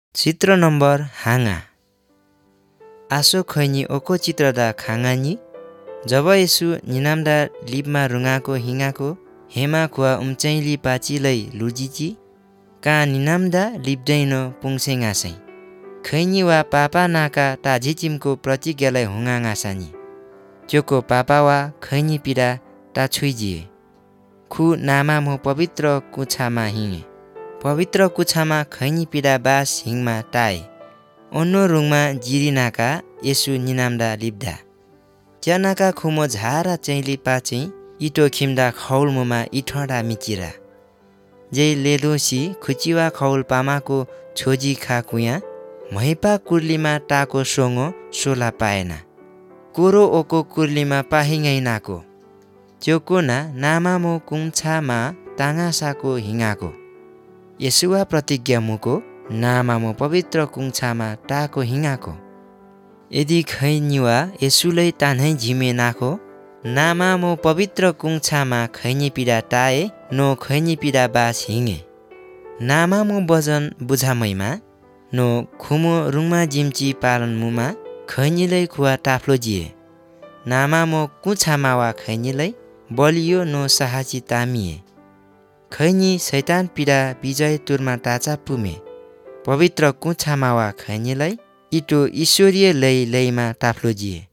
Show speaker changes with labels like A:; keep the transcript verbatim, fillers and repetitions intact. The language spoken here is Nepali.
A: चित्र नम्बर हाँगा आसो खैनी ओको चित्रदा खाङानी जब यसु निनामदा लिपमा रुङाको हिङाको हेमा खुवा उम्चैली पाचिलै लुजिची का निनामदा लिप्दैन पुङसेङासै खैनी वा पापा नाका ताझिचिमको प्रतिज्ञालाई हुङाङासानी चोको पापा वा खैनी पिडा ताछुइजिए खु नामा मो पवित्र कुछामा हिङे पवित्र कुछामा खैनी पिडा बास हिङमा टाए ओन्नो रुङमा जिरिनाका यसु निनामदा लिप्दा च्यानाका खुमो झारा चैली पाचै इटो खिम्दा खौल मुमा इठडा मिचिरा जै लेदोसी खुचिवा खौल पामाको छोजी खा कुया महिपा कुर्लीमा टाको सोङो सोला पाएना कोरो ओको कुर्लीमा पाहिङै नाको च्योकोना नामामो कुङछामा ताङासाको हिङाको यसुवा प्रतिज्ञा मुको नामामो पवित्र कुङछामा टाको हिङाको यदि खैनीवा यसुलै तान्है झिमे नाखो नामामो पवित्र कुङछामा खैनी पिडा टाए नो खैनी पिडा बास हिङे नामामो वजन बुझामैमा नो खुमो रुङमा जिम्ची पालन मुमा खैनीलै खुवा टाफ्लो जिए नामामो कुछामा वा खैनीलै बलियो नो साहसी तामिए खैनी शैतान पिडा विजय तुरमा टाचा पुमे पवित्र कुछामा वा खैनीलाई इटो ईश्वरीय लै लैमा टाफ्लो जिए।